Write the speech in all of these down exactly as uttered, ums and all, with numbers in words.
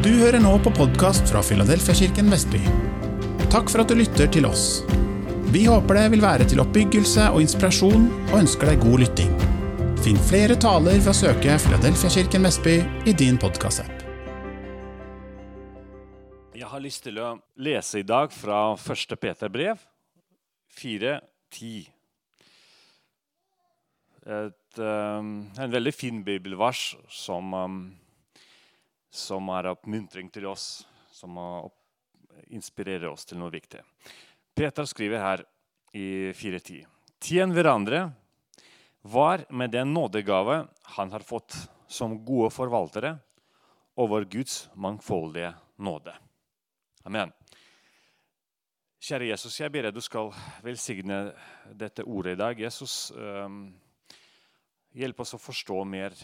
Du hører nå på podcast fra Filadelfia-kirken Vestby. Takk for at du lytter til oss. Vi håper det vil være til oppbyggelse og inspirasjon, og ønsker deg god lytting. Finn flere taler ved å søke Filadelfia-kirken Vestby i din podcast-app. Jeg har lyst til å lese i dag fra første Peter brev, fire ti. Et, um, en veldig fin bibelvers som... Um, som er oppmuntring til oss, som inspirerer oss til noe viktig. Peter skriver her i fire ti. Tjen hverandre, var med den nådegave han har fått som gode forvaltere over Guds mangfoldige nåde. Amen. Kjære Jesus, jeg ber deg du skal velsigne dette ordet i dag. Jesus, um, hjelp oss å forstå mer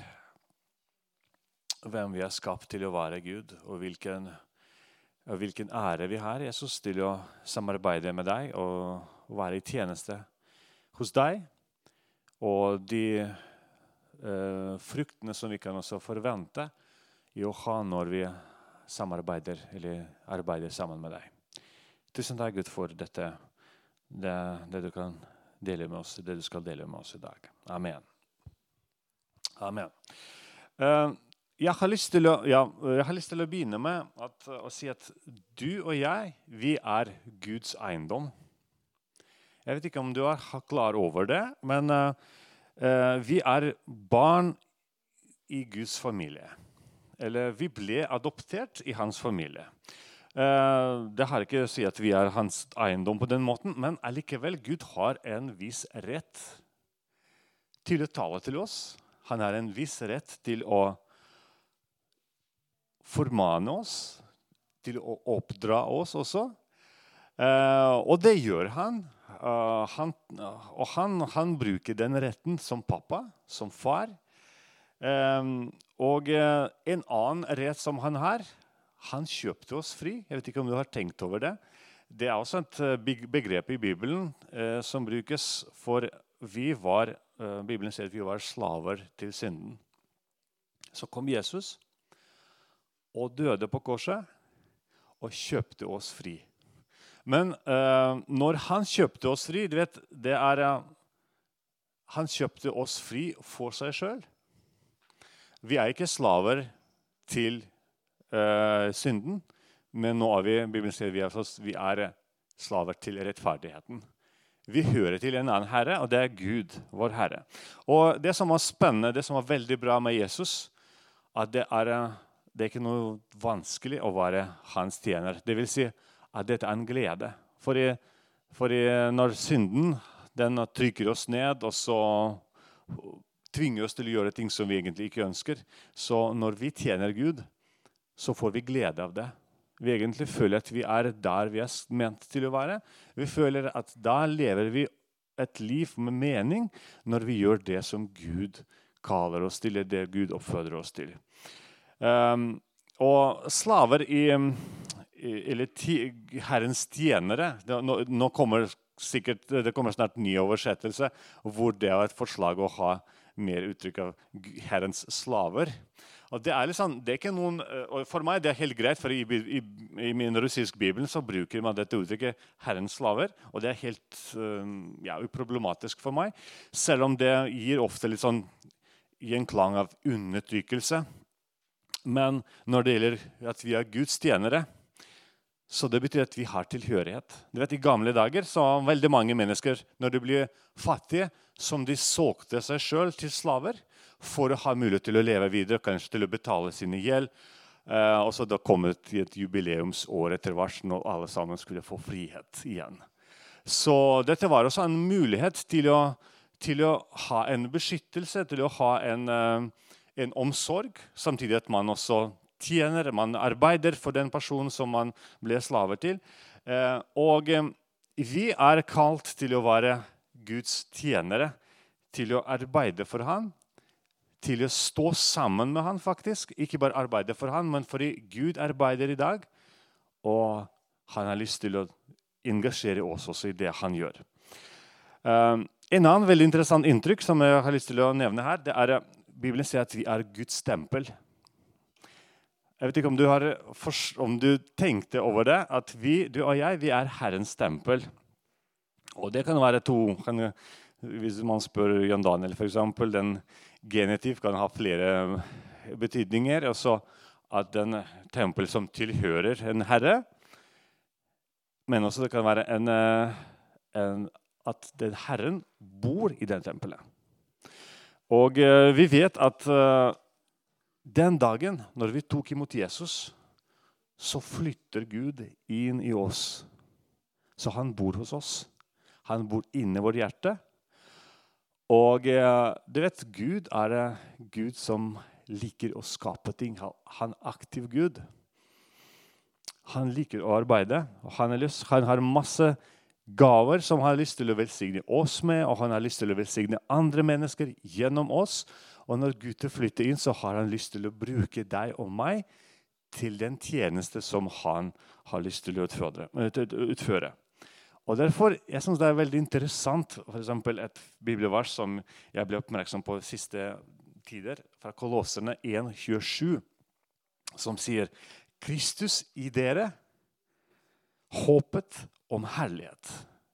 hvem vi er skapt til å være Gud, og hvilken, og hvilken ære vi har, Jesus, til å samarbeide med deg og være i tjeneste hos deg, og de eh, fruktene som vi kan også forvente i å ha når vi samarbeider eller arbeider sammen med deg. Tusen takk, Gud, for dette, det, det du kan dele med oss, det du skal dele med oss i dag. Amen. Amen. Uh, Jeg har lyst til å, ja, jeg har lyst til å begynne med at, å si at du og jeg, vi er Guds eiendom. Jeg vet ikke om du er klar over det, men uh, uh, vi er barn i Guds familie. Eller vi ble adoptert i hans familie. Uh, det har ikke å si at vi er hans eiendom på den måten, men allikevel Gud har en viss rett til å tale til oss. Han har en viss rett til å formane oss, til å oppdra oss også. Uh, og det gjør han. Uh, han og han, han bruker den retten som pappa, som far. Um, og uh, en annen rett som han har, han kjøpte oss fri. Jeg vet ikke om du har tenkt over det. Det er også et begrep i Bibelen uh, som brukes for vi var, uh, Bibelen sier at vi var slaver til synden. Så kom Jesus, og døde på korset, og kjøpte oss fri. Men uh, når han kjøpte oss fri, du vet, det er, uh, han kjøpte oss fri for seg selv. Vi er ikke slaver til uh, synden, men nå er vi, Bibelen sier vi er, vi er slaver til rettferdigheten. Vi hører til en annen herre, og det er Gud, vår herre. Og det som var spennende, det som var veldig bra med Jesus, at det er... Uh, Det er ikke noe vanskelig å være hans tjener. Det vil si at dette er en glede. For, i, for i, når synden den trykker oss ned, og så tvinger oss til å gjøre ting som vi egentlig ikke ønsker, så når vi tjener Gud, så får vi glede av det. Vi egentlig føler at vi er der vi er ment til å være. Vi føler at da lever vi et liv med mening når vi gjør det som Gud kaller oss til, det Gud oppfordrer oss til. Um, og slaver i, i eller ti, herrens tjenere, det, nå, nå kommer sikkert, det kommer snart ny oversettelse, hvor det er et forslag å ha mer uttrykk av herrens slaver. Og det er liksom, det er ikke noen, og for meg det er helt greit, for i, i, i min russisk bibel så bruker man dette uttrykket herrens slaver, og det er helt um, ja, uproblematisk for meg, selv om det gir ofte litt sånn i en klang av undertrykkelse. Men når det gjelder at vi er Guds tjenere, så det betyr at vi har tilhørighet. Du vet, i gamle dager så var veldig mange mennesker, når de ble fattige, som de solgte seg selv til slaver, for å ha mulighet til å leve videre, kanskje til å betale sine gjeld. Uh, og så da kom det til et jubileumsår etter hvert, når alle sammen skulle få frihet igjen. Så dette var også en mulighet til å, til å ha en beskyttelse, til å ha en... Uh, en omsorg, samtidig at man også tjener, man arbeider for den personen som man ble slaver til. Eh, og eh, vi er kalt til å være Guds tjenere, til å arbeide for han, til å stå sammen med han faktisk. Ikke bare arbeide for han, men fordi Gud arbeider i dag, og han har lyst til å engasjere oss også i det han gjør. Eh, en annen veldig interessant inntrykk som jeg har lyst til å nevne her, det er Bibelen sier at vi er Guds tempel. Jeg vet ikke om du, har, om du tenkte over det, at vi, du og jeg, vi er Herrens tempel. Og det kan være to, kan, hvis man spør Jan Daniel for eksempel, den genitiv kan ha flere betydninger. Altså at den tempel som tilhører en herre, men også det kan være en, en, at den herren bor i den tempelet. Og vi vet at den dagen når vi tok imot Jesus, så flytter Gud inn i oss. Så han bor hos oss. Han bor inne i vårt hjerte. Og du vet, Gud er Gud som liker å skape ting. Han er aktiv Gud. Han liker å arbeide. Og han, har lyst, han har masse gaver som han har lyst til å velsigne oss med, og han har lyst til å velsigne andre mennesker gjennom oss. Og når Gud flytter inn, så har han lyst til å bruke deg og meg til den tjeneste som han har lyst til å utføre. Og derfor, jeg synes det er veldig interessant, for eksempel et bibelvers som jeg ble oppmerksom på siste tider, fra Kolosserne en tjuesju, som sier, Kristus i dere, håpet om herlighet.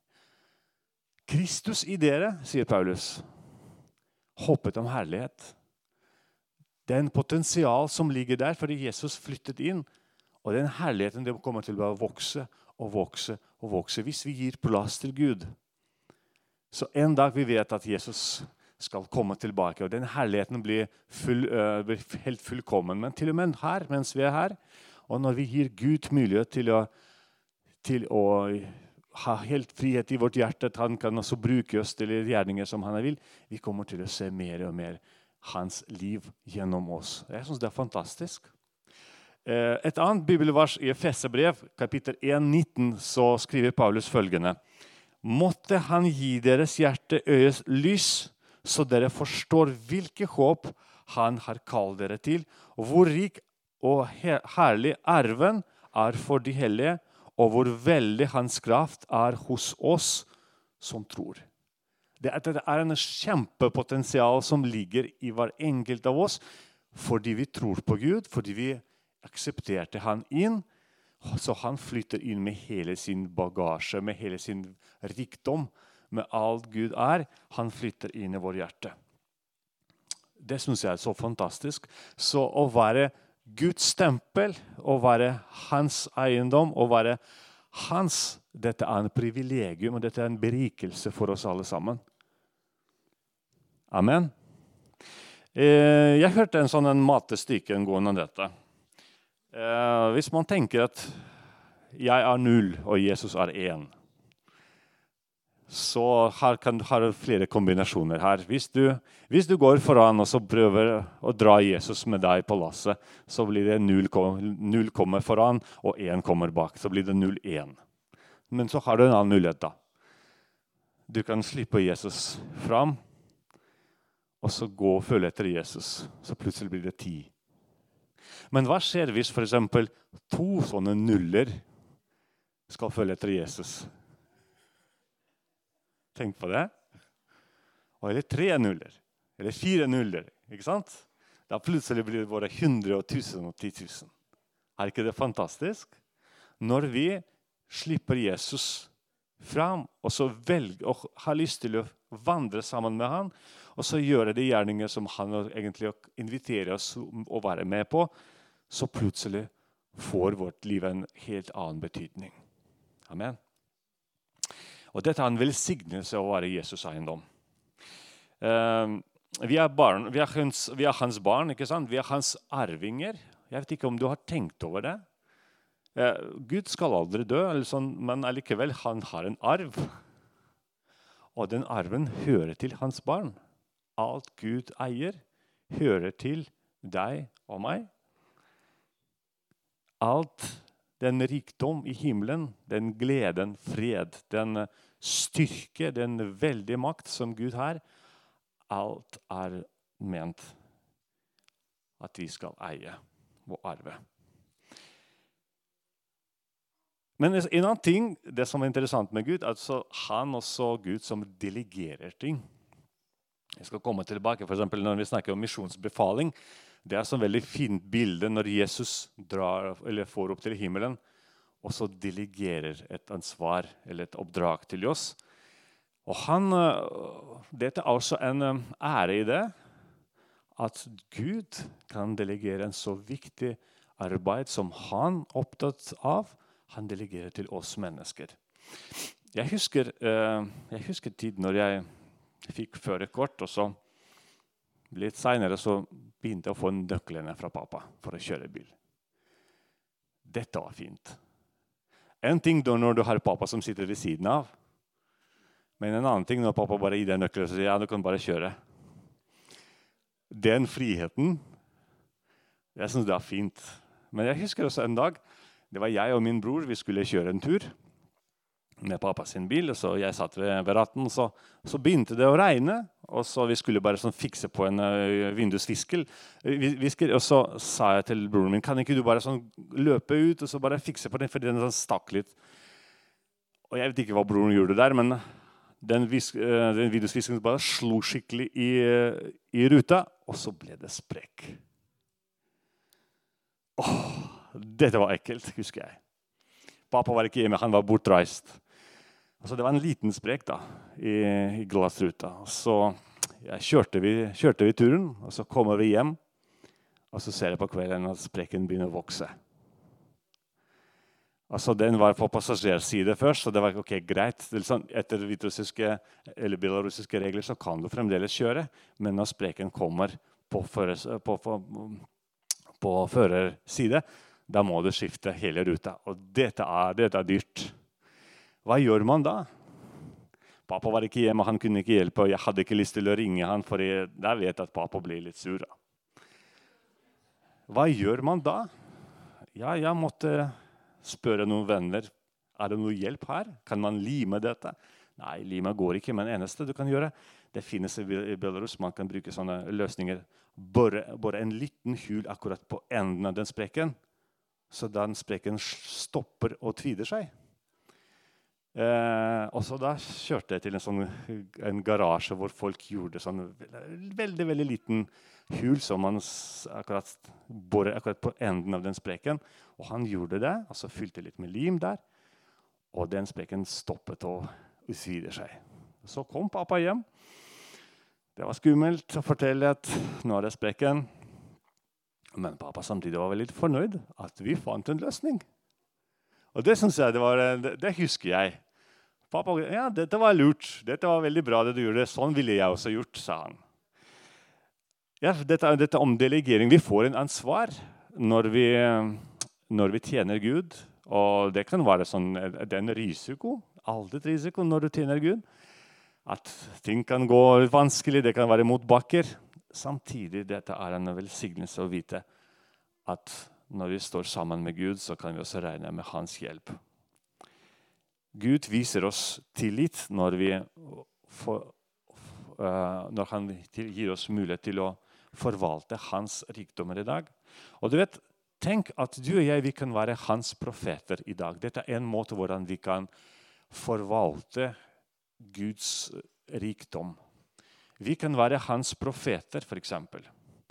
Kristus i dere, sier Paulus, håpet om herlighet. Det er en potensial som ligger der, fordi Jesus flyttet inn, og den herligheten det kommer til å vokse og vokse og vokse, hvis vi gir plass til Gud. Så en dag vi vet at Jesus skal komme tilbake, og den herligheten blir, full, uh, blir helt fullkommen, men til og med her, mens vi er her, og når vi gir Gud mulighet til å, til å ha helt frihet i vårt hjerte, at han kan også bruke oss til gjerninger som han vil, vi kommer til å se mer og mer hans liv gjennom oss. Jeg synes det er fantastisk. Et annet bibelvers i Efeserbrev, kapittel en nitten, så skriver Paulus følgende. Måtte han gi deres hjerte øyes lys, så dere forstår hvilke håp han har kalt dere til, og hvor rik og herlig arven er for de hellige, og hvor veldig hans kraft er hos oss som tror. Det er en kjempepotensial som ligger i hver enkelt av oss, fordi vi tror på Gud, fordi vi aksepterte han inn, så han flytter inn med hele sin bagasje, med hele sin rikdom, med alt Gud er. Han flytter inn i vår hjerte. Det synes jeg er så fantastisk. Så å være Guds tempel, å være hans eiendom, å være hans, dette er en privilegium, og dette er en berikelse for oss alle sammen. Amen. Jeg hørte en sånn en matestykke en gang om dette. Eh, hvis man tenker at jeg er null og Jesus er én, så her kan du ha flere kombinasjoner her. Hvis du, hvis du går foran og så prøver å dra Jesus med deg på lasset, så blir det null, null kommer foran og én kommer bak. Så blir det null én. Men så har du en annen mulighet da. Du kan slippe Jesus fram, og så gå og følge etter Jesus. Så plutselig blir det ti. Men hva skjer hvis for eksempel to sånne nuller skal følge etter Jesus? Tenk på det. Eller tre nuller, eller fire nuller, ikke sant? Da plutselig blir det bare hundre og tusen og ti tusen. Er ikke det fantastisk? Når vi slipper Jesus fram, og så velger og har lyst til å vandre sammen med han, og så gjøre de gjerninger som han egentlig inviterer oss å være med på, så plutselig får vårt liv en helt annen betydning. Amen. Og dette er en velsignelse å være Jesus eiendom. Uh, vi, er barn, vi, er hans, vi er hans barn, ikke sant? Vi er hans arvinger. Jeg vet ikke om du har tenkt over det. Uh, Gud skal aldri dø, sånn, men allikevel han har en arv. Og den arven hører til hans barn. Alt Gud eier hører til deg og meg. Alt den rikdom i himmelen, den gleden, fred, den styrke, den veldige makt som Gud har, alt er ment at vi skal eie og arve. Men en annen ting, det som er interessant med Gud, er at han også Gud som delegerer ting. Jeg skal komme tilbake, for eksempel når vi snakker om misjonsbefaling, Det er et veldig fint bilde når Jesus drar, eller får opp til himmelen, og så delegerer et ansvar eller et oppdrag til oss. Og han, dette er også en ære i det, at Gud kan delegere en så viktig arbeid som han er opptatt av. Han delegerer til oss mennesker. Jeg husker, jeg husker tid når jeg fikk førerkort, og så litt senere så begynte jeg å få nøklene fra pappa for å kjøre bil. Dette var fint. En ting da når du har pappa som sitter ved siden av, men en annen ting når pappa bare gir deg nøkler og sier, ja, du kan bare kjøre. Den friheten, jeg synes det er fint. Men jeg husker også en dag, det var jeg og min bror, vi skulle kjøre en tur med pappa sin bil, og så jeg satt ved, ved ratten, så, så begynte det å regne, og så vi skulle bare sånn fikse på en uh, vindusviskel, visker, og så sa jeg til broren min, kan ikke du bare sånn løpe ut, og så bare fikse på den, fordi den sånn stakk litt. Og jeg vet ikke hva broren gjorde der, men den, visk, uh, den vindusvisken bare slo skikkelig i, uh, i ruta, og så ble det sprekk. Åh, dette var ekkelt, husker jeg. Pappa var ikke hjemme, han var bortreist. Altså, det var en liten sprek da, i, i glassruta. Så jeg kjørte, vi, kjørte vi turen, og så kommer vi hjem, og så ser jeg på kvelden at spreken begynner å vokse. Altså, den var på passasjerside først, så det var ok, greit. Sånn, etter hviterussiske eller belarusiske regler så kan du fremdeles kjøre, men når spreken kommer på, føres, på, på, på førerside, da må du skifte hele ruta. Og dette er, dette er dyrt. Hva gjør man da? Pappa var ikke hjemme, han kunne ikke hjelpe, og jeg hadde ikke lyst til å ringe han, for jeg vet at pappa blir litt sur. Hva gjør man da? Ja, jeg måtte spørre noen venner, er det noe hjelp her? Kan man lime dette? Nei, lime går ikke, men det eneste du kan gjøre, det finnes i Belarus, man kan bruke sånne løsninger, bare, bare en liten hul akkurat på enden av den sprekken, så den sprekken stopper og tvider seg. Eh, og så da kjørte jeg til en, sånn, en garasje hvor folk gjorde sånn veldig, veldig liten hul som man akkurat, bare akkurat på enden av den sprekken. Og han gjorde det, og så fylte litt med lim der. Og den sprekken stoppet og utvider seg. Så kom pappa hjem. Det var skummelt å fortelle at nå er det sprekken. Men pappa samtidig var veldig fornøyd at vi fant en løsning. Og det synes jeg, det, var, det, det husker jeg. Pappa, ja, dette var lurt. Dette var veldig bra det du gjorde. Sånn ville jeg også gjort, sa han. Ja, dette, dette om delegering. Vi får en ansvar når vi, når vi tjener Gud. Og det kan være sånn, det er en risiko. Alltid risiko når du tjener Gud. At ting kan gå vanskelig, det kan være motbakker. Samtidig dette er en velsignelse å vite at når vi står sammen med Gud, så kan vi også regne med hans hjelp. Gud viser oss tillit når, vi for, uh, når han gir oss mulighet til å forvalte hans rikdommer i dag. Og du vet, tenk at du og jeg vi kan være hans profeter i dag. Dette er en måte hvordan vi kan forvalte Guds rikdom. Vi kan være hans profeter, for eksempel.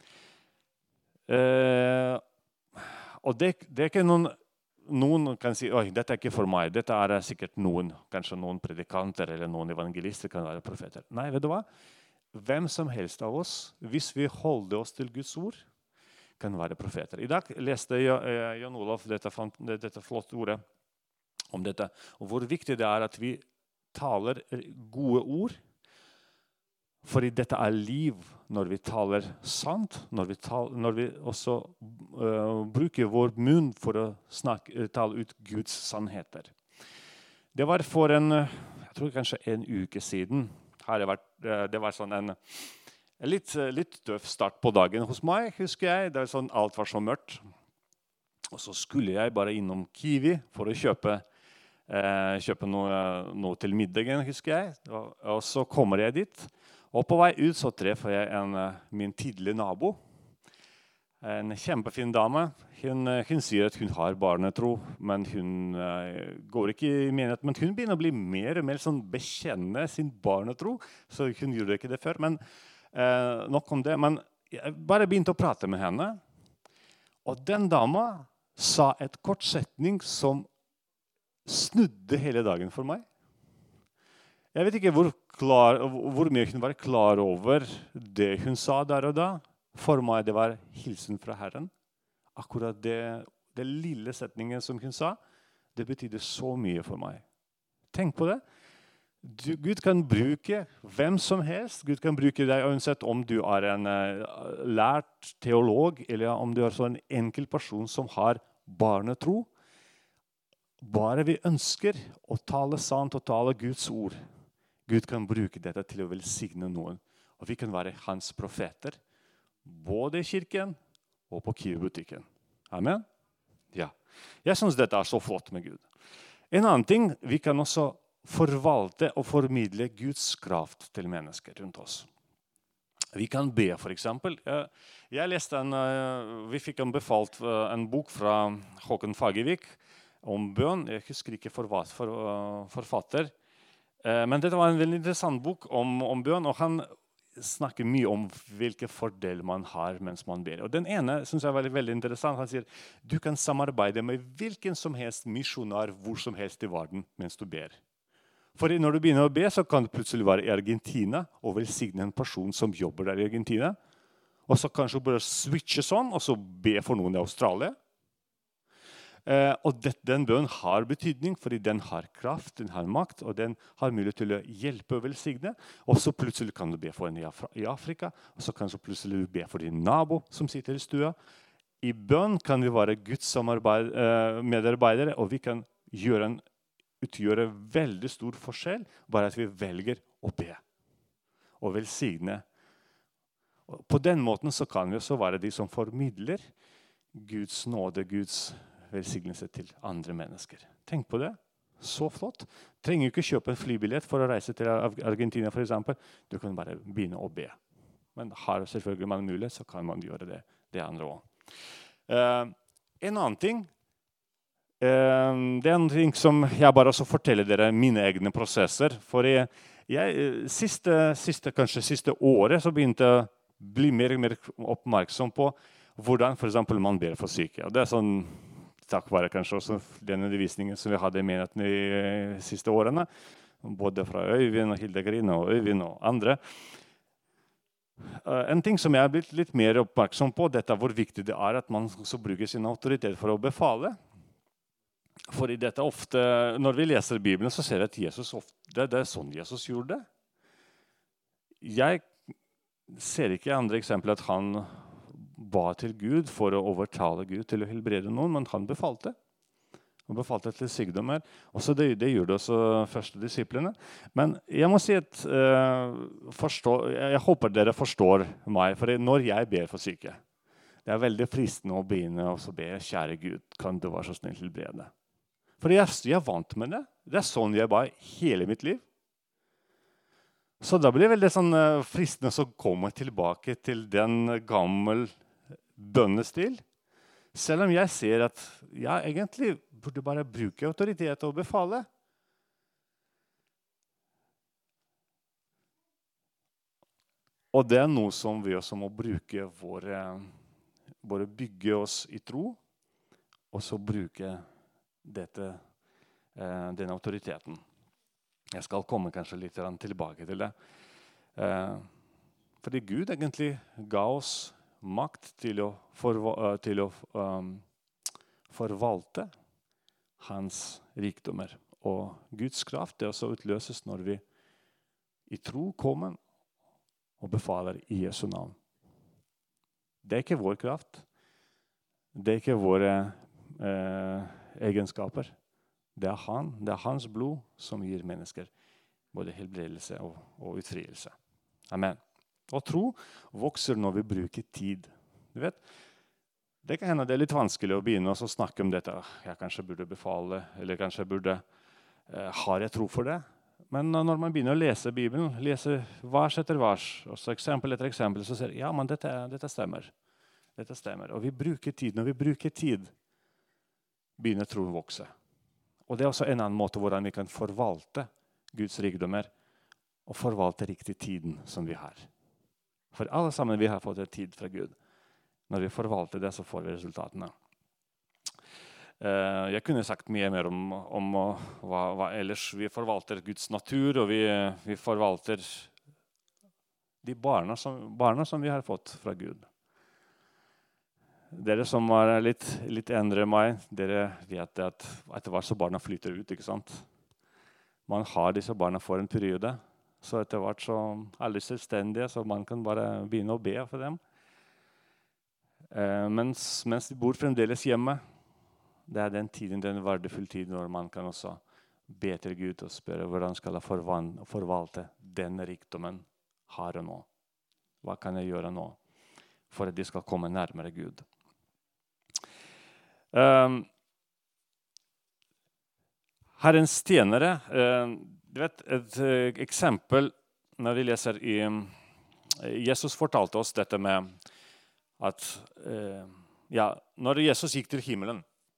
Uh, og det, det er ikke noen, noen kan si, oi, dette er ikke for meg. Dette er sikkert noen, kanskje noen predikanter eller noen evangelister kan være profeter. Nei, vet du hva? Hvem som helst av oss, hvis vi holder oss til Guds ord, kan være profeter. I dag leste jeg Jan Olav dette, dette flotte ordet om dette, og hvor viktig det er at vi taler gode ord. Fordi dette er liv når vi taler sant, når vi, taler, når vi også uh, bruker vår munn for å snakke, tale ut Guds sannheter. Det var for en, jeg tror kanskje en uke siden, her det var, det var sånn en, en litt, litt tøff start på dagen hos meg, husker jeg. Det var sånn, alt var så mørkt. Og så skulle jeg bare innom Kiwi for å kjøpe, eh, kjøpe noe, noe til middagen, husker jeg. Og, og så kommer jeg dit. Og på vei ut så treffer jeg en, min tidlige nabo. En kjempefin dame. Hun, hun sier at hun har barnetro, men hun uh, går ikke i menighet. Men hun begynner å bli mer og mer sånn bekjenne sin barnetro, så hun gjorde ikke det før. Men uh, nok om det. Men jeg bare begynte å prate med henne, og den dama sa et kort setning som snudde hele dagen for meg. Jeg vet ikke hvor, klar, hvor mye hun var klar over det hun sa der og da. For meg det var hilsen fra Herren. Akkurat det, det lille setningen som hun sa, det betydde så mye for meg. Tenk på det. Du, Gud kan bruke hvem som helst. Gud kan bruke deg uansett om du er en uh, lært teolog, eller om du er så en enkel person som har barnetro. Bare vi ønsker å tale sant og tale Guds ord. Gud kan bruke dette til å velsigne noen. Og vi kan være hans profeter, både i kirken og på Kiwi-butikken. Amen? Ja. Jeg synes dette er så flott med Gud. En annen ting, vi kan også forvalte og formidle Guds kraft til mennesker rundt oss. Vi kan be, for eksempel. Jeg leste en, vi fikk en befalt en bok fra Håkon Fagervik om bønn. Jeg husker ikke for, for, forfatter. Men dette var en veldig interessant bok om, om bønn, og han snakker mye om hvilke fordeler man har mens man ber. Og den ene synes jeg var veldig interessant. Han sier, du kan samarbeide med hvilken som helst misjonar hvor som helst i verden mens du ber. For når du begynner å be, så kan du plutselig være i Argentina og velsigne en person som jobber der i Argentina. Og så kanskje bare switche sånn, og så be for noen i Australia. Eh, og det, den bønnen har betydning, fordi den har kraft, den har makt, og den har mulighet til å hjelpe og velsigne. Og så plutselig kan du be for en i, Af- i Afrika, og så kan du plutselig be for din nabo som sitter i stua. I bønn kan vi være Guds samarbeid, eh, medarbeidere, og vi kan gjøre en utgjøre veldig stor forskjell, bare at vi velger å be og velsigne. På den måten så kan vi også være de som formidler Guds nåde, Guds velsignelse til andre mennesker. Tenk på det. Så flott. Trenger ikke kjøpe en flybillett for å reise til Argentina, for eksempel. Du kan bare begynne å be. Men har selvfølgelig man mulighet, så kan man gjøre det, det andre også. Uh, en annen ting, det er en ting som jeg bare også forteller dere mine egne prosesser. For jeg, jeg siste, siste, kanskje siste året så begynte jeg å bli mer og mer oppmerksom på hvordan for eksempel man ber for syke. Og det er sånn, takk være kanskje også den undervisningen som vi hadde i menigheten de siste årene, både fra Øyvind og Hildegarine og Øyvind og andre. En ting som jeg har blitt litt mer oppmerksom på, dette er hvor viktig det er at man også bruker sin autoritet for å befale. Fordi dette ofte, når vi leser Bibelen, så ser vi at Jesus ofte, det, det er sånn Jesus gjorde det. Jeg ser ikke andre eksempler at han ba til Gud for å overtale Gud til å helbrede noen, men han befalte. Han befalte til sykdommer. Også det, det gjorde også første disiplene. Men jeg må si at uh, forstå, jeg håper dere forstår meg, for når jeg ber for syke, det er veldig fristende å begynne å be, kjære Gud, kan du være så snill helbrede? For jeg, jeg er vant med det. Det er sånn jeg ba hele mitt liv. Så da blir det veldig sånn fristende å komme tilbake til den gamle bønnestil. Selv om jeg ser at jeg egentlig burde bare bruke autoritet og befale. Og det er noe som vi også må bruke våre, bare bygge oss i tro, og så bruke dette, eh, den autoriteten. Jeg skal komme kanskje litt tilbake til det. Eh, fordi Gud egentlig ga oss makt til å, forva- til å um, forvalte hans rikdommer. Og Guds kraft det også utløses når vi i tro kommer og befaler i Jesu navn. Det er ikke vår kraft. Det er ikke våre eh, egenskaper. Det er han, det er hans blod som gir mennesker både helbredelse og, og utfrielse. Amen. Og tro vokser når vi bruker tid. Du vet, det kan hende det er litt vanskelig å begynne å snakke om dette. Jeg kanskje burde befale, eller kanskje burde, eh, har jeg tro for det? Men når man begynner å lese Bibelen, lese vers etter vers, og så eksempel etter eksempel, så ser jeg, ja, men dette, dette stemmer. Dette stemmer. Og vi bruker tid. Når vi bruker tid, begynner troen å vokse. Og det er også en annen måte hvordan vi kan forvalte Guds rikdommer og forvalte riktig tiden som vi har. For alle sammen vi har fått en tid fra Gud. Når vi forvalter det, så får vi resultatene. Uh, jeg kunne sagt mye mer om, om uh, hva, hva ellers vi forvalter Guds natur, og vi, vi forvalter de barna som, barna som vi har fått fra Gud. Dere som er litt, litt endre enn meg, dere vet at etter hvert så barna flyter ut, ikke sant? Man har disse barna for en periode, så etter hvert så er de selvstendige, så man kan bare begynne å be for dem. Uh, mens, mens de bor fremdeles hjemme, det er den tiden, den verdifull tid når man kan også be til Gud og spørre hvordan skal jeg forvalte denne rikdommen her og nå. Hva kan jeg gjøre nå for at de skal komme nærmere Gud? Um, Herrens tjenere, uh, du vet, et uh, eksempel når vi leser i uh, Jesus fortalte oss dette med at uh, ja, når Jesus gikk til himmelen,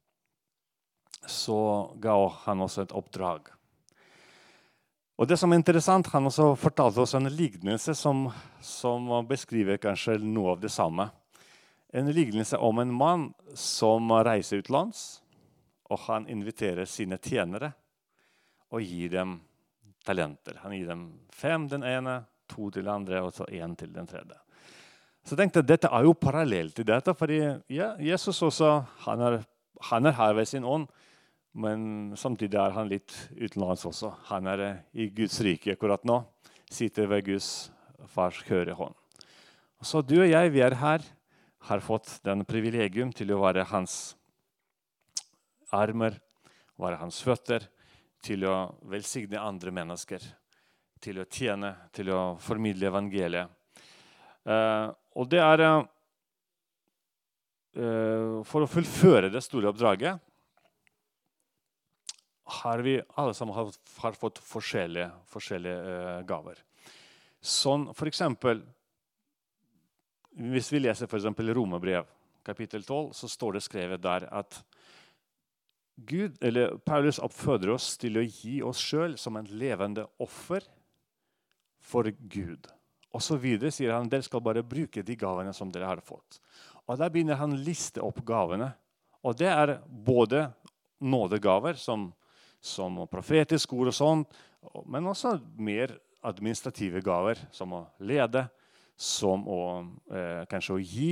så ga han også et oppdrag. Og det som er interessant, han også fortalte oss en lignelse som, som beskriver kanskje noe av det samme. En lignelse om en mann som reiser utlands, og han inviterer sine tjenere og gir dem talenter. Han gir dem fem den ene, to til den andre, og så en til den tredje. Så jeg tenkte, dette er jo parallelt til dette, fordi ja, Jesus også, han er, han er her ved sin ånd, men samtidig er han litt utenlands også. Han er i Guds rike akkurat nå, sitter ved Guds fars høyre hånd. Så du og jeg, vi er her, har fått den privilegium til å være hans armer, være hans føtter, til å velsigne andre mennesker, til å tjene, til å formidle evangeliet. Uh, og det er uh, for å fullføre det store oppdraget, har vi alle sammen har, har fått forskjellige, forskjellige uh, gaver. Sånn, for eksempel, hvis vi leser for eksempel Romerbrev, kapittel tolv, så står det skrevet der at Gud, eller Paulus oppfordrer oss til å gi oss selv som en levende offer for Gud. Og så videre sier han, dere skal bare bruke de gavene som dere har fått. Og da begynner han å liste opp gavene. Og det er både nådegaver, som som profetisk ord og sånt, men også mer administrative gaver, som å lede, som å eh, kanskje å gi.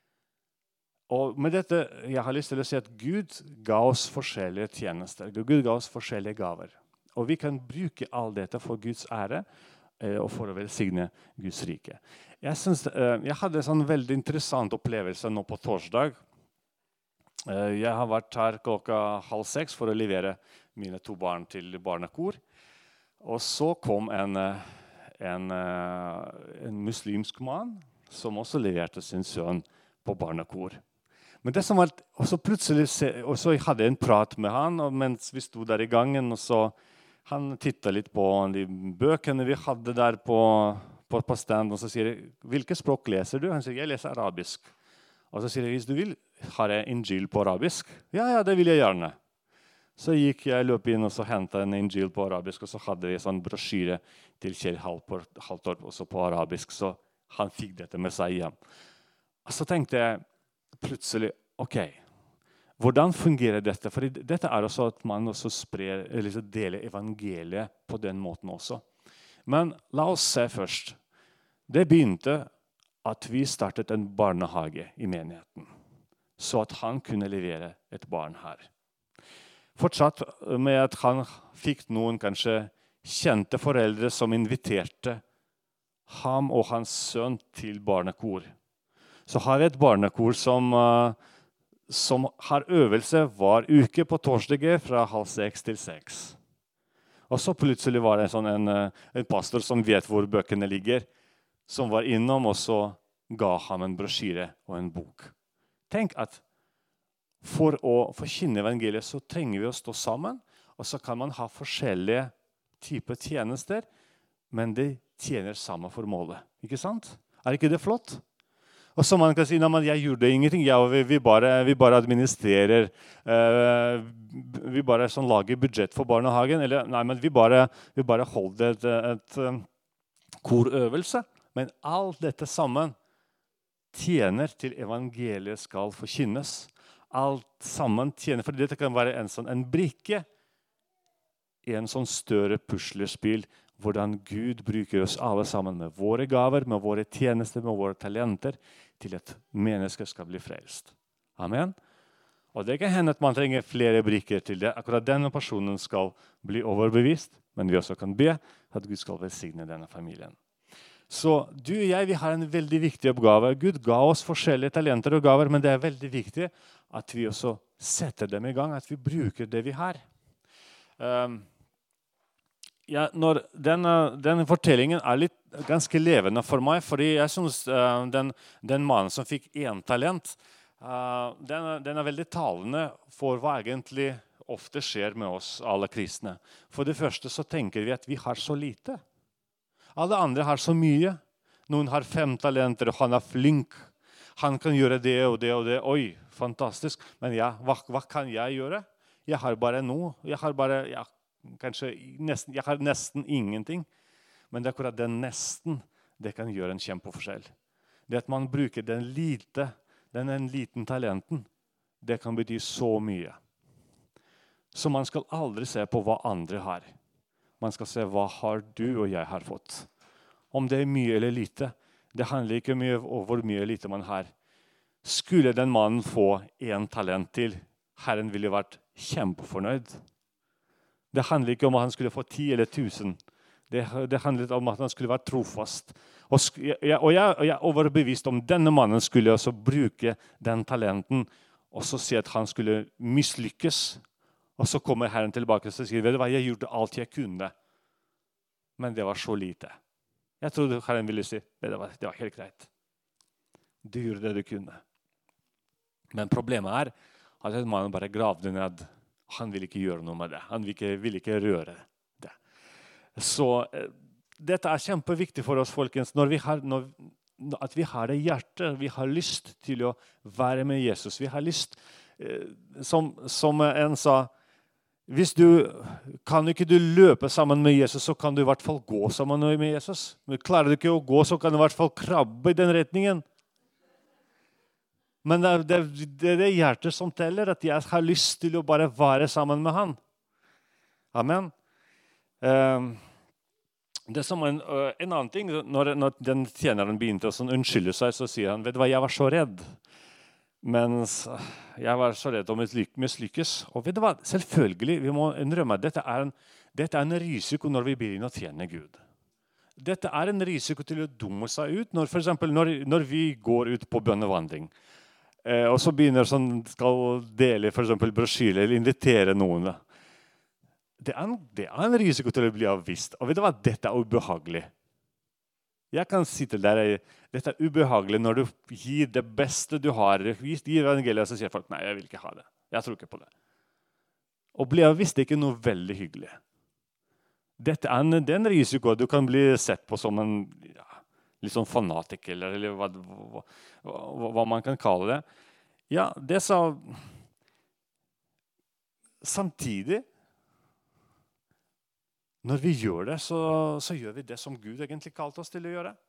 Og med dette, jeg har lyst til å si at Gud ga oss forskjellige tjenester. Gud ga oss forskjellige gaver. Og vi kan bruke all dette for Guds ære, eh, og for å velsigne Guds rike. Jeg, synes, eh, jeg hadde en sånn veldig interessant opplevelse nå på torsdag. Eh, jeg har vært her klokka halv seks for å levere mine to barn til barnekor. Og så kom en, en, en muslimsk mann som også leverte sin sønn på barnekor. Men det som var, og så plutselig og så hadde jeg en prat med han, og mens vi stod der i gangen, og så han tittet litt på de bøkene vi hadde der på, på, på stand, og så sier jeg, hvilke språk leser du? Han sier, jeg leser arabisk. Og så sier jeg, hvis du vil, har jeg injil på arabisk? Ja, ja, det vil jeg gjerne. Så gikk jeg løp inn og så hentet en injil på arabisk, og så hadde vi en sånn brosjyre til Kjell Haltorp også på arabisk, så han fikk dette med seg hjem. Og så tenkte jeg plutselig, ok, hvordan fungerer dette? For dette er også at man også sprer, eller deler evangeliet på den måten også. Men la oss se først. Det begynte at vi startet en barnehage i menigheten, så at han kunne levere et barn her. Fortsatt med at han fikk noen kanskje kjente foreldre som inviterte ham og hans sønn til barnekor. Så har vi et barnekor som, som har øvelse hver uke på torsdager fra halv seks til seks. Og så plutselig var det en, sånn, en, en pastor som vet hvor bøkene ligger, som var innom, og så ga ham en brosjyre og en bok. Tenk at for å forkynne evangeliet så trenger vi å stå sammen, og så kan man ha forskjellige typer tjenester, men de tjener samme formålet. Ikke sant? Er ikke det flott? Og så man kan si, nei, men jeg gjorde ingenting, ja, vi, vi, bare, vi bare administrerer, uh, vi bare sånn lager budsjett for barnehagen, eller nei, men vi bare, vi bare holder et, et, et korøvelse. Men alt dette sammen tjener til evangeliet skal forkynnes. Alt sammen tjener, for dette kan være en, sånn, en brikke i en sånn større puslespill, hvordan Gud bruker oss alle sammen med våre gaver, med våre tjenester, med våre talenter, til at mennesker skal bli frelst. Amen. Og det kan hende at man trenger flere brikker til det. Akkurat denne personen skal bli overbevist, men vi også kan be at Gud skal velsigne denne familien. Så du og jeg, vi har en veldig viktig oppgave. Gud ga oss forskjellige talenter og gaver, men det er veldig viktig at vi også setter dem i gang, at vi bruker det vi har. Um, ja, når denne, denne fortellingen er litt ganske levende for meg, fordi jeg synes uh, den, den mannen som fikk én talent, uh, den, den er veldig talende for hva egentlig ofte skjer med oss alle kristne. For det første så tenker vi at vi har så lite. Alle andre har så mye. Noen har fem talenter, og han er flink. Han kan gjøre det og det og det. Oi, fantastisk. Men ja, hva, hva kan jeg gjøre? Jeg har bare noe. Jeg har bare, ja, kanskje nesten, jeg har nesten ingenting. Men det er akkurat den nesten, det kan gjøre en kjempeforskjell. Det at man bruker den lite, den en liten talenten, det kan bety så mye. Så man skal aldri se på hva andre har. Man skal se hva har du og jeg har fått. Om det er mye eller lite, det handler ikke mye om hvor mye eller lite man har. Skulle den mannen få en talent til, Herren ville vært kjempefornøyd. Det handler ikke om at han skulle få ti eller tusen. Det, det handlet om at han skulle være trofast. Og, jeg, og jeg, og jeg er overbevist om denne mannen skulle også bruke den talenten, og så si at han skulle mislykkes. Og så kommer Herren tilbake og sier, vet du hva, jeg gjorde alt jeg kunne. Men det var så lite. Jeg trodde Herren ville si, vet du hva, det var helt greit. Du gjorde det du kunne. Men problemet er at mannen bare gravde ned. Han ville ikke gjøre noe med det. Han ville ikke, ville ikke røre det. Så eh, dette er kjempeviktig for oss, folkens, når vi har, når, at vi har det hjertet. Vi har lyst til å være med Jesus. Vi har lyst, eh, som, som en sa, hvis du, kan ikke du løpe sammen med Jesus, så kan du i hvert fall gå sammen med Jesus. Men klarer du ikke å gå, så kan du i hvert fall krabbe i den retningen. Men det er det, det, det hjertet som teller, at jeg har lyst til å bare være sammen med han. Amen. Um, det er som en, uh, en annen ting, når, når den tjeneren begynte å sånn unnskylde seg, så sier han, vet du hva, jeg var så redd. Mens jeg var så redd om å mislykkes. Og vet du hva? Selvfølgelig, vi må innrømme at dette er en, dette er en risiko når vi begynner å tjene Gud. Dette er en risiko til å dumme seg ut. Når, for eksempel, når, når vi går ut på bønnevandring, eh, og så begynner sånn, skal dele for eksempel brosjyrer eller invitere noen. Det er, en, det er en risiko til å bli avvist. Og vet du hva? Dette er ubehagelig. Jeg kan sitte der, dette er ubehagelig når du gir det beste du har. Gir evangeliet, så sier folk, nei, jeg vil ikke ha det. Jeg tror ikke på det. Og bli avvist er ikke noe veldig hyggelig. Dette er en, det er en risiko. Du kan bli sett på som en ja, litt sånn fanatiker, eller, eller hva, hva, hva, hva man kan kalle det. Ja, det sa samtidig, når vi gjør det, så, så gjør vi det som Gud egentlig kalte oss til å gjøre.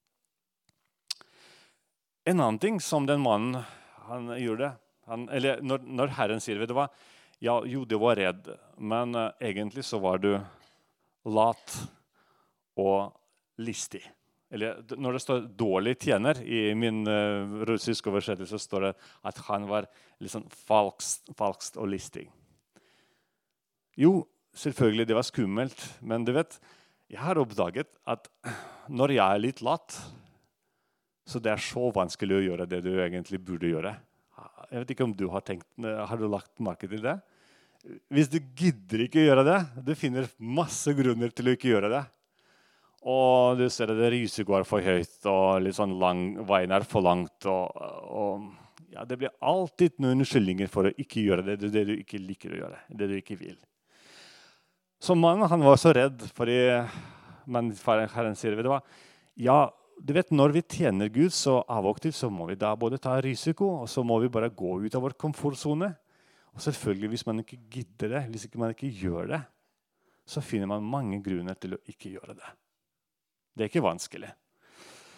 En annen ting som den mannen han gjorde, han, eller når, når Herren sier, vet du hva? Ja, jo, du var redd, men uh, egentlig så var du lat og listig. Eller når det står dårlig tjener, i min uh, russiske oversettelse står det at han var liksom falskst, falskst og listig. Jo, selvfølgelig, det var skummelt, men du vet, jeg har oppdaget at når jeg er litt lat, så det er så vanskelig å gjøre det du egentlig burde gjøre. Jeg vet ikke om du har tenkt, har du lagt merke til det? Hvis du gidder ikke gjøre det, du finner masse grunner til å ikke gjøre det. Og du ser at det risiko er for høyt, og litt sånn lang, veien er for langt, og, og ja, det blir alltid noen unnskyldninger for å ikke gjøre det, det du ikke liker å gjøre, det du ikke vil. Så mannen, han var så redd, fordi men Herren sier, vet du hva? Ja, du vet, når vi tjener Gud, så av og til så må vi da både ta risiko, og så må vi bare gå ut av vår komfortzone. Og selvfølgelig, hvis man ikke gidder det, hvis ikke man ikke gjør det, så finner man mange grunner til å ikke gjøre det. Det er ikke vanskelig.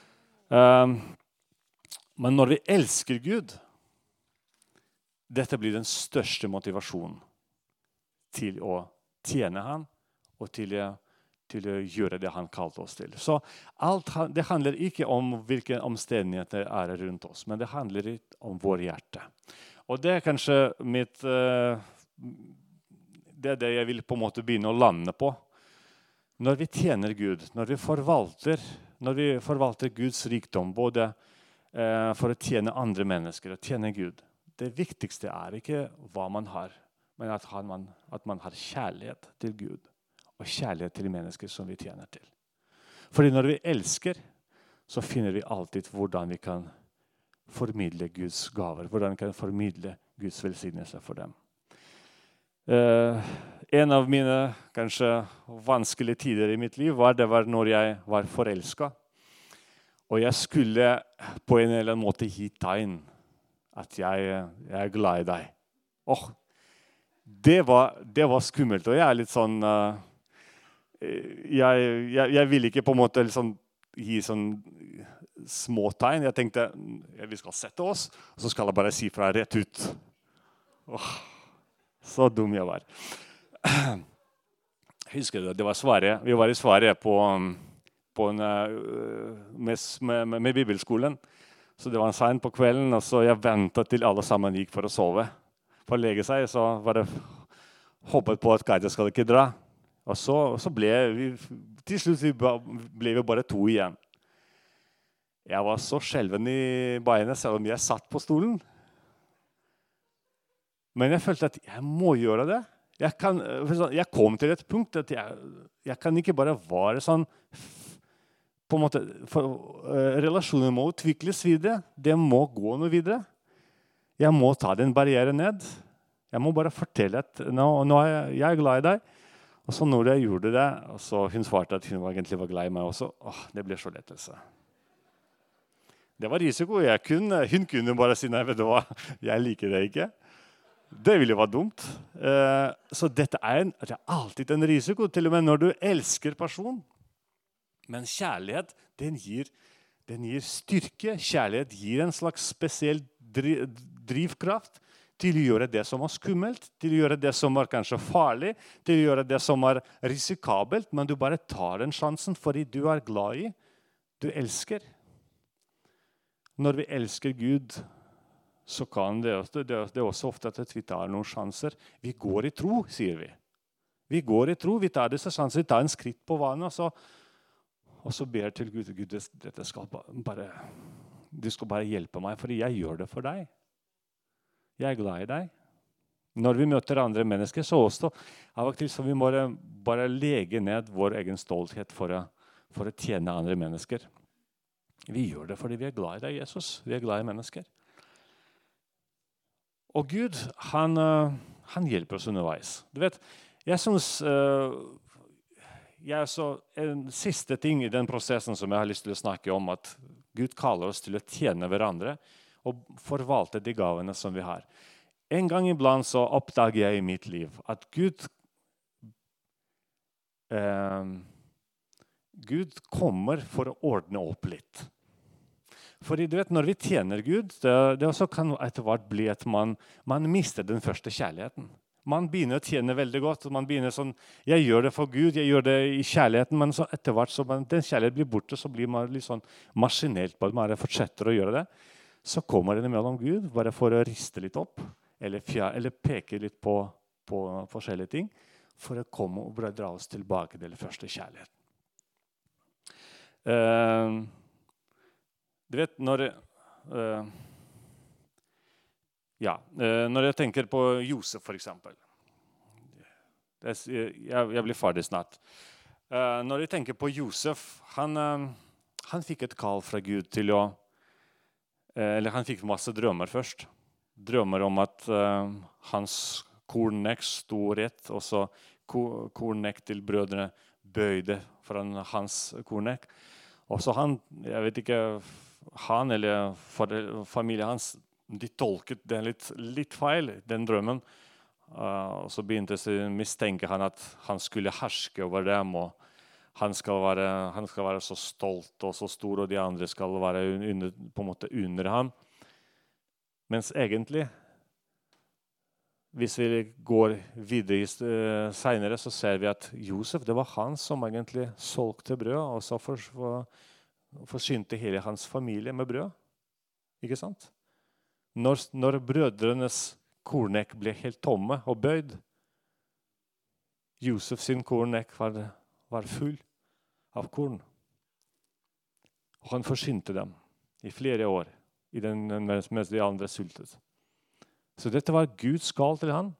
Um, men når vi elsker Gud, dette blir den største motivasjonen til å tjene han og til å, til å gjøre det han kalte oss til. Så alt, det handler ikke om hvilke omstendigheter er rundt oss, men det handler om vår hjerte. Og det er kanskje mitt, det er det jeg vil på en måte begynne å lande på. Når vi tjener Gud, når vi forvalter, når vi forvalter Guds rikdom, både for å tjene andre mennesker og tjene Gud, det viktigste er ikke hva man har, men at man, at man har kjærlighet til Gud og kjærlighet til mennesker som vi tjener til. Fordi når vi elsker, så finner vi alltid hvordan vi kan formidle Guds gaver, hvordan vi kan formidle Guds velsignelse for dem. Uh, en av mine kanskje vanskelige tider i mitt liv var det var når jeg var forelsket. Og jeg skulle på en eller annen måte gi tegn at jeg, jeg er glad i deg. Åh, det var, det var skummelt, og jeg er litt sånn... Uh, jeg, jeg, jeg vil ikke på en måte liksom gi sånn små tegn. Jeg tenkte, ja, vi skal sette oss, og så skal jeg bare si fra rett ut. Åh, så dum jeg var. Husker du, det var Sverige. Vi var i Sverige på, på en, med, med, med bibelskolen. Så det var en sent på kvelden, og så jeg ventet til alle sammen gikk for å sove. For å legge seg, så var det håpet på at Katja skal ikke dra. Og så, så ble vi, til slutt vi ble vi bare to igjen. Jeg var så skjelven i beinet, selv om jeg satt på stolen. Men jeg følte at jeg må gjøre det. Jeg, kan, jeg kom til et punkt at jeg, jeg kan ikke bare være sånn, på en måte, for, uh, relasjonen må utvikles videre. Det må gå noe videre. Jeg må ta den barrieren ned. Jeg må bare fortelle at nå, nå er jeg, jeg er glad i deg. Og så når jeg gjorde det, og så hun svarte at hun egentlig var glad i meg også, åh, det ble så lettelse. Det var risiko. Jeg kunne, hun kunne bare si, nei, vet du hva, jeg liker det ikke. Det ville være dumt. Uh, så dette er, en, det er alltid en risiko, til og med når du elsker person. Men kjærlighet, den gir, den gir styrke. Kjærlighet gir en slags spesiell driv, drivkraft til å gjøre det som er skummelt, til å gjøre det som er kanskje farlig, til å gjøre det som er risikabelt, men du bare tar den sjansen fordi du er glad i, du elsker. Når vi elsker Gud, så kan det, det, det er også ofte at vi tar noen sjanser. Vi går i tro, sier vi. Vi går i tro, vi tar disse sjanser, vi tar en skritt på vannet, og så, og så ber til Gud, Gud, dette skal bare, du skal bare hjelpe meg, fordi jeg gjør det for deg. Jeg er glad i deg. Når vi møter andre mennesker, så også av og til så vi må bare lege ned vår egen stolthet for å, for å tjene andre mennesker. Vi gjør det fordi vi er glad i deg, Jesus. Vi er glad i mennesker. Og Gud, han, han hjelper oss underveis. Du vet, jeg synes jeg så, en siste ting i den prosessen som jeg har lyst til å snakke om, at Gud kaller oss til å tjene hverandre, og forvalte de gavene som vi har. En gang iblant så oppdager jeg i mitt liv at Gud, eh, Gud kommer for å ordne opp litt. Fordi du vet, når vi tjener Gud, det, det også kan etter hvert bli at man, man mister den første kjærligheten. Man begynner å tjene veldig godt, man begynner sånn, jeg gjør det for Gud, jeg gjør det i kjærligheten, men så etter hvert så man, den kjærligheten blir borte, så blir man litt sånn maskinelt på at man fortsetter å gjøre det. Så kommer det mellom Gud, bare for å riste litt opp, eller, fjær, eller peke litt på, på forskjellige ting, for å komme og dra oss tilbake til den første kjærligheten. Uh, du vet, når, uh, ja, uh, når jeg tenker på Josef, for eksempel. Jeg, jeg blir ferdig snart. Uh, når jeg tenker på Josef, han, uh, han fikk et kall fra Gud til å Eller han fikk masse drømmer først. Drømmer om at uh, hans kornekk sto rett, og så ko kornekk til brødrene bøyde fra hans kornekk. Og så han, jeg vet ikke, han eller familien hans, de tolket den litt, litt feil, den drømmen. Uh, og så begynte å mistenke han at han skulle herske over dem, og han skal være, han skal være så stolt og så stor, og de andre skal være under, på en måte under ham. Mens egentlig, hvis vi går videre senere, så ser vi at Josef, det var han som egentlig solgte brød, og så for, for, forsynte hele hans familie med brød. Ikke sant? Når, når brødrenes kornekk ble helt tomme og bøyd, Josef sin kornekk var, var full av korn. Og han forsynte dem i flere år, i den, mens de andre sultet. Så dette var Guds kall til han.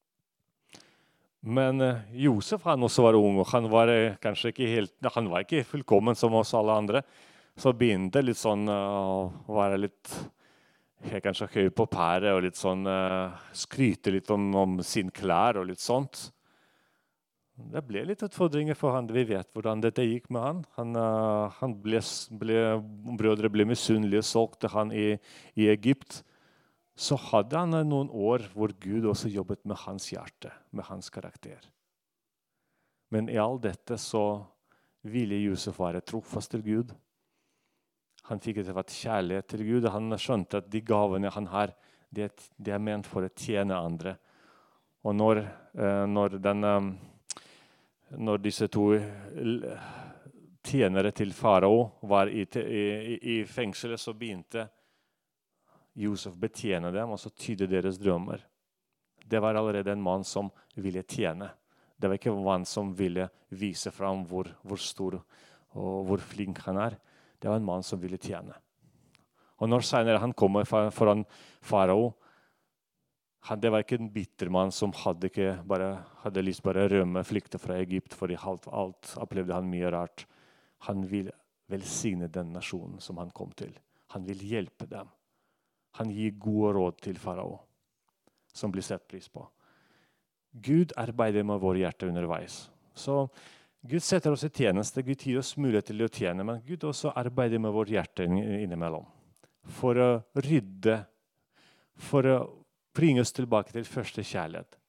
Men uh, Josef, han også var ung, og han var uh, kanskje ikke helt, han var ikke fullkommen som oss alle andre. Så begynte litt sånn uh, å være litt, jeg kanskje høy på pære, og litt sånn, uh, skryte litt om, om sin klær og litt sånt. Det ble litt utfordringer for han. Vi vet hvordan dette gikk med han. Han, uh, han ble, ble, brødre ble misunnelige, solgte han i, i Egypt. Så hadde han noen år hvor Gud også jobbet med hans hjerte, med hans karakter. Men i all dette så ville Josef være trofast til Gud. Han fikk etter hvert kjærlighet til Gud, og han skjønte at de gavene han har, det, det er ment for å tjene andre. Og når, når, den, når disse to tjenere til farao var i, i, i fengselet, så begynte Josef betjene dem, og så tyde deres drømmer. Det var allerede en mann som ville tjene. Det var ikke en mann som ville vise frem hvor, hvor stor og hvor flink han er. Det var en mann som ville tjene. Og når senere han kommer foran farao, det var ikke en bitter mann som hadde, ikke bare, hadde lyst bare å rømme, flykte fra Egypt, fordi alt, alt opplevde han mye rart. Han vil velsigne den nasjonen som han kom til. Han vil hjelpe dem. Han gir gode råd til farao, som blir sett pris på. Gud arbeider med vår hjerte underveis. Så Gud setter oss i tjeneste, Gud gir oss mulighet til å tjene, men Gud også arbeider med vår hjerte innimellom. For å rydde, for å bringe oss tilbake til første kjærlighet.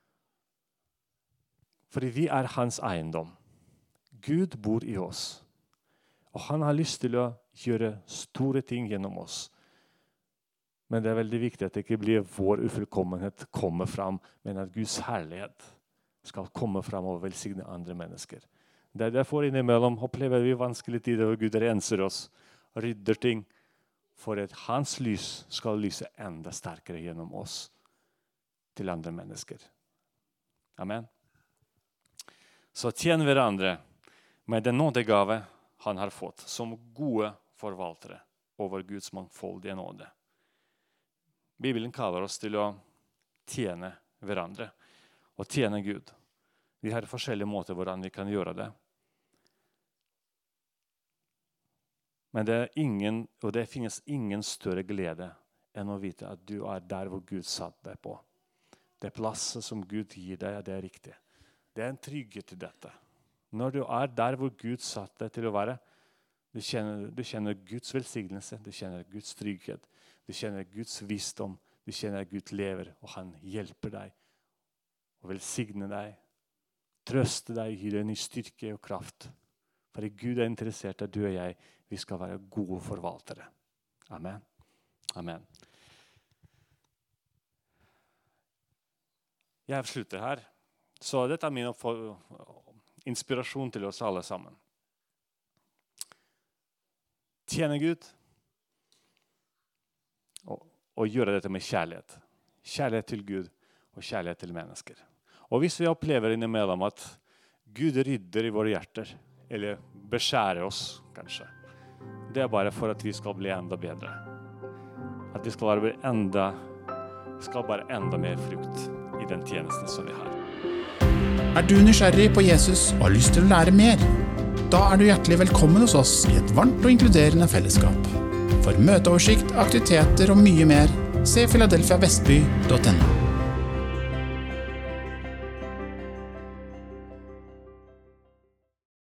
Fordi vi er hans eiendom. Gud bor i oss. Og han har lyst til å gjøre store ting gjennom oss. Men det er veldig viktig at det ikke blir vår ufullkommenhet kommer fram, men at Guds herlighet skal komme fram og velsigne andre mennesker. Det er derfor innimellom opplever vi vanskelige tider hvor Gud renser oss, rydder ting, for at hans lys skal lyse enda sterkere gjennom oss til andre mennesker. Amen. Så tjen hverandre med den nådegave han har fått, som gode forvaltere over Guds mangfoldige nåde. Bibelen kaller oss til å tjene hverandre og tjene Gud. Vi har forskjellige måter hvordan vi kan gjøre det. Men det er ingen, og det finnes ingen større glede enn å vite at du er der hvor Gud satt deg på. Det plasset som Gud gir deg, det er riktig. Det er en trygghet til dette. Når du er der hvor Gud satt deg til å være, du kjenner, du kjenner Guds velsignelse, du kjenner Guds trygghet. Du kjenner Guds visdom, du kjenner at Gud lever, og han hjelper deg, og velsigner deg, trøster deg, gir deg ny styrke og kraft. Fordi Gud er interessert at du og jeg, vi skal være gode forvaltere. Amen. Amen. Jeg avslutter her. Så dette er min inspirasjon til oss alle sammen. Tjene Gud, Og, og gjøre dette med kjærlighet. Kjærlighet til Gud og kjærlighet til mennesker. Og hvis vi opplever innimellom at Gud rydder i våre hjerter, eller beskjærer oss kanskje, det er bare for at vi skal bli enda bedre. At vi skal være enda, skal bare enda mer frukt i den tjenesten som vi har. Er du nysgjerrig på Jesus og har lyst til å lære mer? Da er du hjertelig velkommen hos oss i et varmt og inkluderende fellesskap. For møteoversikt, aktiviteter og mye mer, se philadelphia vestby punktum no.